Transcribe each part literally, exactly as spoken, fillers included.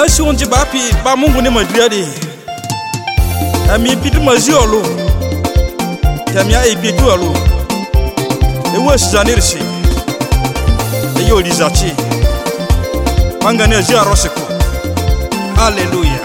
asi onji bapi ba Mungu ni madriadi ami pitu maziolo tamia epitu alo ewo zanirsi eyo lizachi mangane ziarosiko. Hallelujah.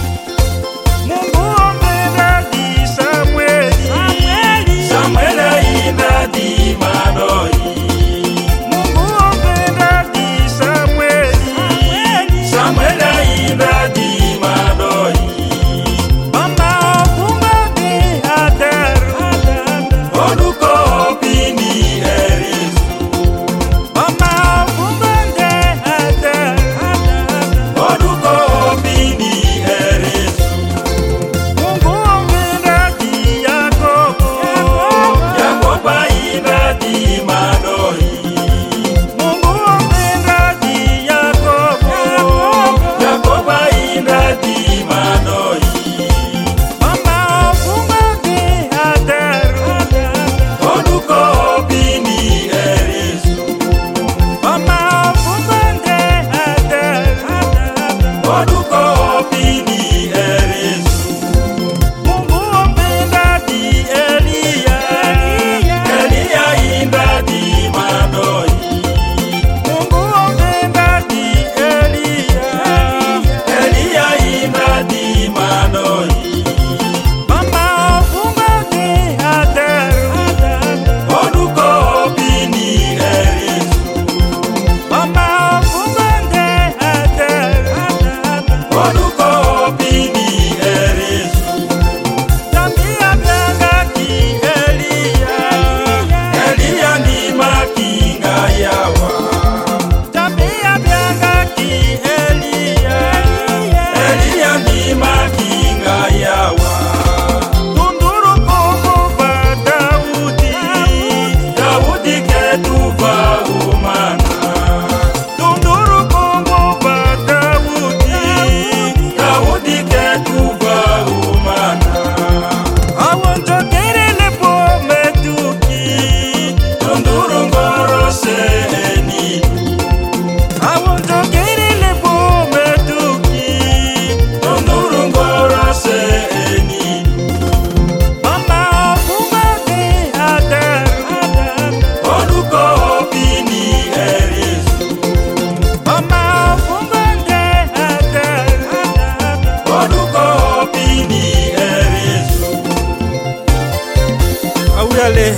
Ale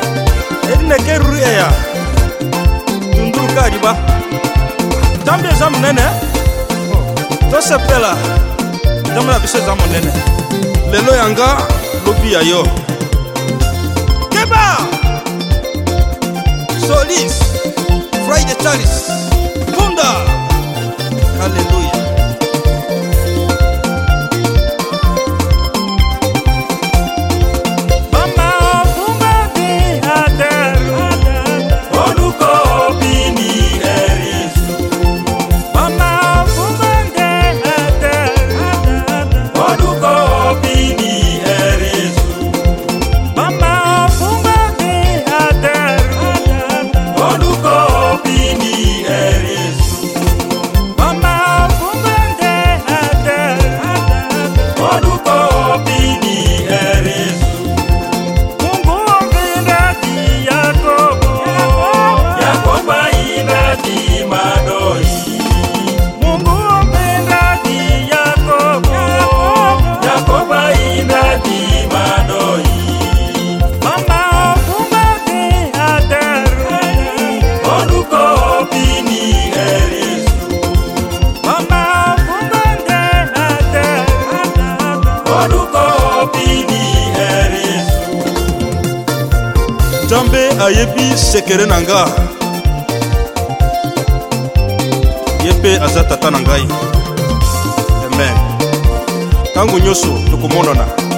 edna keru ya tundur ka diba tambia zam nene to sepela damla bise zam nene lelo yanga lobi ayo keba solis Friday Charles Bunda. Hallelujah. Jambe ayebi sekere nanga yepe azata tanangai. Amen. Tangu nyoso tukumonona